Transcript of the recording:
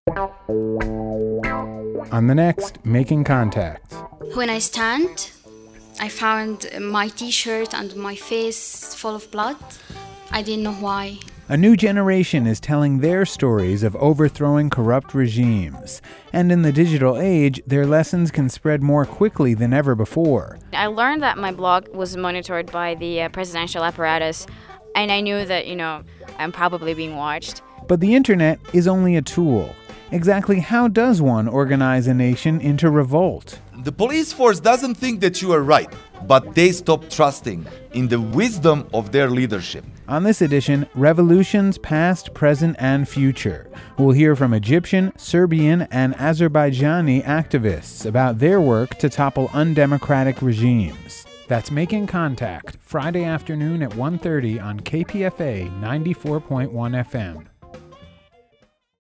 On the next Making Contact. When I stand, I found my t-shirt and my face full of blood. I didn't know why. A new generation is telling their stories of overthrowing corrupt regimes. And in the digital age, their lessons can spread more quickly than ever before. I learned that my blog was monitored by the presidential apparatus, and I knew that, I'm probably being watched. But the internet is only a tool. Exactly how does one organize a nation into revolt? The police force doesn't think that you are right, but they stop trusting in the wisdom of their leadership. On this edition, Revolutions Past, Present, and Future. We'll hear from Egyptian, Serbian, and Azerbaijani activists about their work to topple undemocratic regimes. That's Making Contact, Friday afternoon at 1:30 on KPFA 94.1 FM.